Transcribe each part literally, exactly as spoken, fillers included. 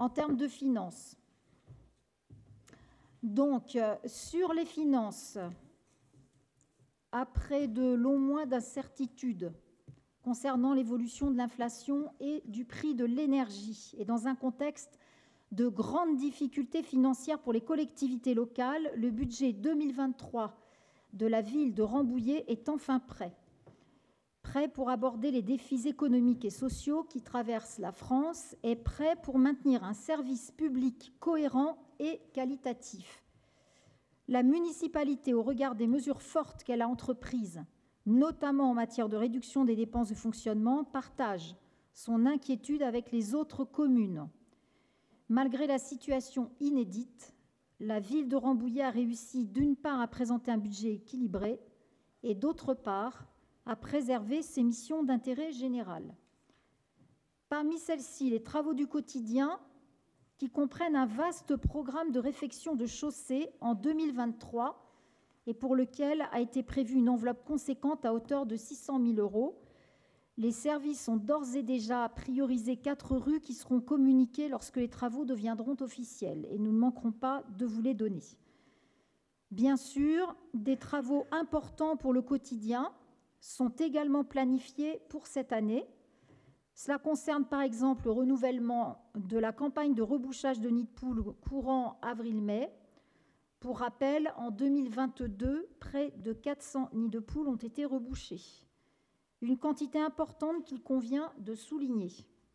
En termes de finances, donc euh, sur les finances, après de longs mois d'incertitude concernant l'évolution de l'inflation et du prix de l'énergie, et dans un contexte de grandes difficultés financières pour les collectivités locales, le budget deux mille vingt-trois de la ville de Rambouillet est enfin prêt. Prêt pour aborder les défis économiques et sociaux qui traversent la France et prêt pour maintenir un service public cohérent et qualitatif. La municipalité, au regard des mesures fortes qu'elle a entreprises, notamment en matière de réduction des dépenses de fonctionnement, partage son inquiétude avec les autres communes. Malgré la situation inédite, la ville de Rambouillet a réussi d'une part à présenter un budget équilibré et d'autre part à préserver ses missions d'intérêt général. Parmi celles-ci, les travaux du quotidien qui comprennent un vaste programme de réfection de chaussées en deux mille vingt-trois et pour lequel a été prévue une enveloppe conséquente à hauteur de six cent mille euros. Les services ont d'ores et déjà priorisé quatre rues qui seront communiquées lorsque les travaux deviendront officiels et nous ne manquerons pas de vous les donner. Bien sûr, des travaux importants pour le quotidien sont également planifiés pour cette année. Cela concerne par exemple le renouvellement de la campagne de rebouchage de nids de poules courant avril-mai. Pour rappel, en deux mille vingt-deux, près de quatre cents nids de poules ont été rebouchés. Une quantité importante qu'il convient de souligner.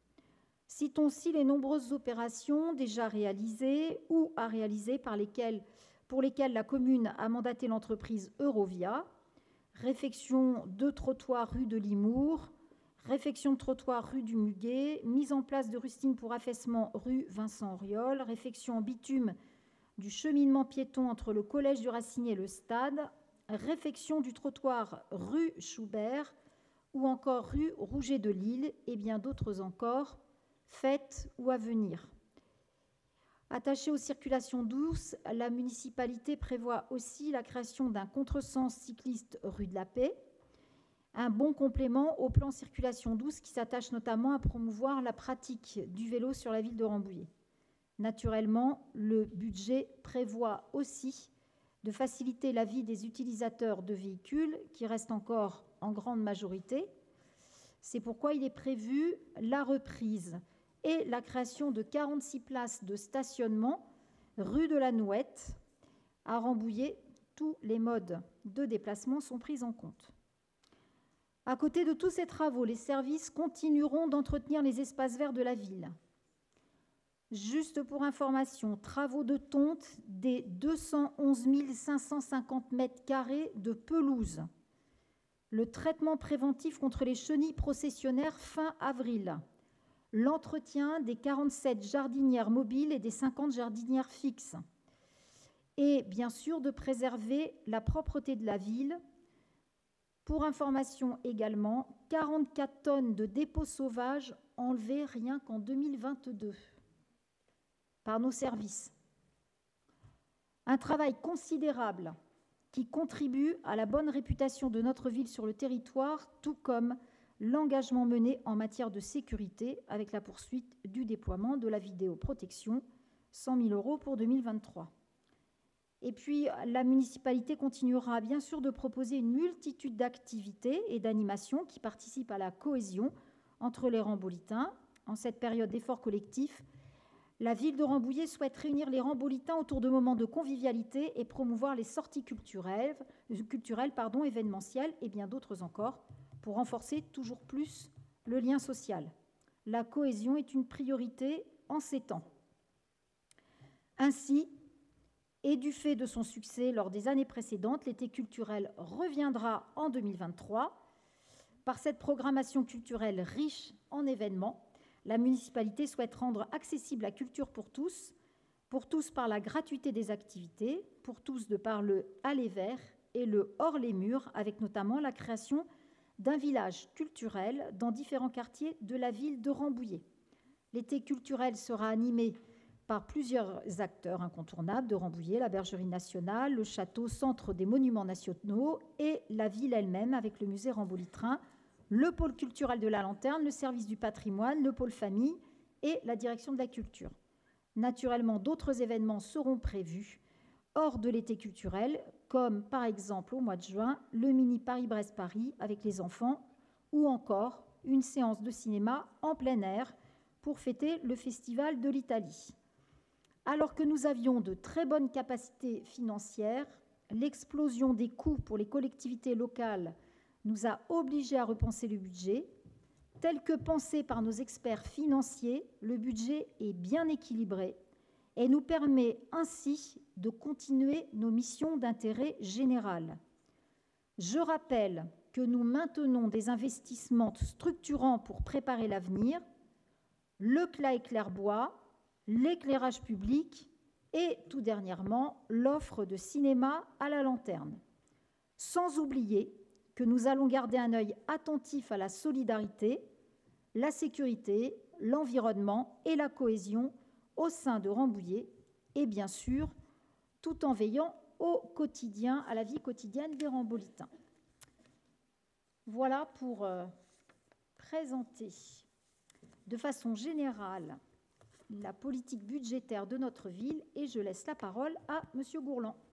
Citons aussi les nombreuses opérations déjà réalisées ou à réaliser par lesquelles, pour lesquelles la commune a mandaté l'entreprise Eurovia. Réfection de trottoirs rue de Limours, réfection de trottoirs rue du Muguet, mise en place de rustines pour affaissement rue Vincent Auriol, réfection en bitume du cheminement piéton entre le collège du Racinier et le stade, réfection du trottoir rue Schubert ou encore rue Rouget de Lille et bien d'autres encore, faites ou à venir. Attachée aux circulations douces, la municipalité prévoit aussi la création d'un contresens cycliste rue de la Paix, un bon complément au plan circulation douce qui s'attache notamment à promouvoir la pratique du vélo sur la ville de Rambouillet. Naturellement, le budget prévoit aussi de faciliter la vie des utilisateurs de véhicules qui restent encore en grande majorité. C'est pourquoi il est prévu la reprise et la création de quarante-six places de stationnement rue de la Nouette. À Rambouillet, tous les modes de déplacement sont pris en compte. À côté de tous ces travaux, les services continueront d'entretenir les espaces verts de la ville. Juste pour information, travaux de tonte des deux cent onze mille cinq cent cinquante mètres carrés de pelouse. Le traitement préventif contre les chenilles processionnaires fin avril. L'entretien des quarante-sept jardinières mobiles et des cinquante jardinières fixes. Et bien sûr de préserver la propreté de la ville. Pour information également, quarante-quatre tonnes de dépôts sauvages enlevés rien qu'en deux mille vingt-deux par nos services. Un travail considérable qui contribue à la bonne réputation de notre ville sur le territoire, tout comme l'engagement mené en matière de sécurité avec la poursuite du déploiement de la vidéoprotection, cent mille euros pour deux mille vingt-trois. Et puis, la municipalité continuera bien sûr de proposer une multitude d'activités et d'animations qui participent à la cohésion entre les Rambolitains. En cette période d'effort collectif, la ville de Rambouillet souhaite réunir les Rambolitains autour de moments de convivialité et promouvoir les sorties culturelles, culturelles pardon, événementielles et bien d'autres encore, pour renforcer toujours plus le lien social. La cohésion est une priorité en ces temps. Ainsi, et du fait de son succès lors des années précédentes, l'été culturel reviendra en deux mille vingt-trois. Par cette programmation culturelle riche en événements, la municipalité souhaite rendre accessible la culture pour tous, pour tous par la gratuité des activités, pour tous de par le aller vert et le hors les murs, avec notamment la création d'un village culturel dans différents quartiers de la ville de Rambouillet. L'été culturel sera animé par plusieurs acteurs incontournables de Rambouillet, la Bergerie nationale, le château, centre des monuments nationaux et la ville elle-même avec le musée Rambolitrin, le pôle culturel de la Lanterne, le service du patrimoine, le pôle famille et la direction de la culture. Naturellement, d'autres événements seront prévus hors de l'été culturel, comme par exemple au mois de juin, le mini Paris-Brest-Paris avec les enfants, ou encore une séance de cinéma en plein air pour fêter le Festival de l'Italie. Alors que nous avions de très bonnes capacités financières, l'explosion des coûts pour les collectivités locales nous a obligés à repenser le budget. Tel que pensé par nos experts financiers, le budget est bien équilibré et nous permet ainsi de continuer nos missions d'intérêt général. Je rappelle que nous maintenons des investissements structurants pour préparer l'avenir, le C L A et Clairbois, l'éclairage public et, tout dernièrement, l'offre de cinéma à la lanterne. Sans oublier que nous allons garder un œil attentif à la solidarité, la sécurité, l'environnement et la cohésion au sein de Rambouillet et bien sûr, tout en veillant au quotidien, à la vie quotidienne des Rambolitains. Voilà pour euh, présenter de façon générale la politique budgétaire de notre ville et je laisse la parole à Monsieur Gourland.